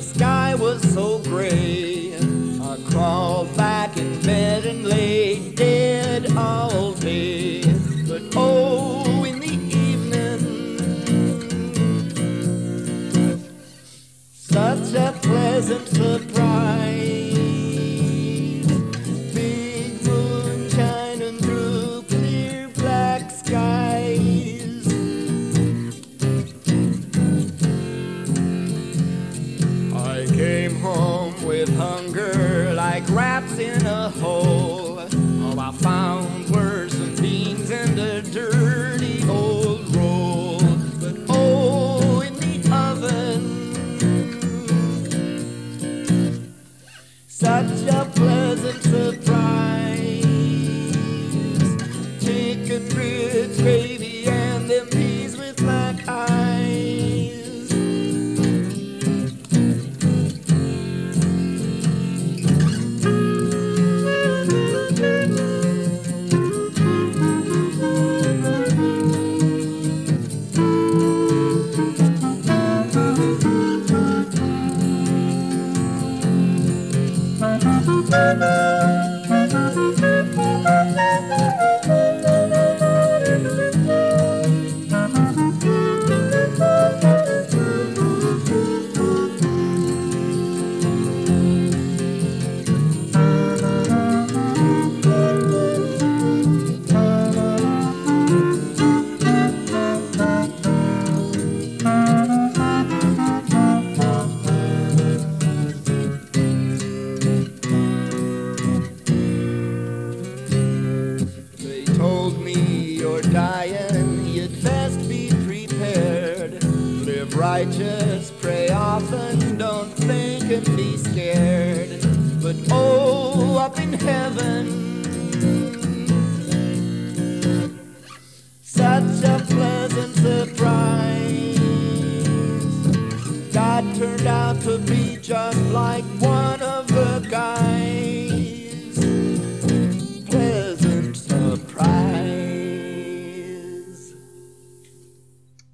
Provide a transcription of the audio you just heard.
sky was so gray. I crawled back in bed and lay dead all day. But oh, in the evening, such a pleasant surprise. Big moon shining through clear black skies. I came home with hunger like rats in a hole. Oh, I found worse than beans in a dirty old roll. But oh, in the oven, such a pleasant surprise. Chicken grits, gravy, and them peas with black eyes. Told me you're dying, you'd best be prepared. Live righteous, pray often, don't think and be scared. But oh, up in heaven, such a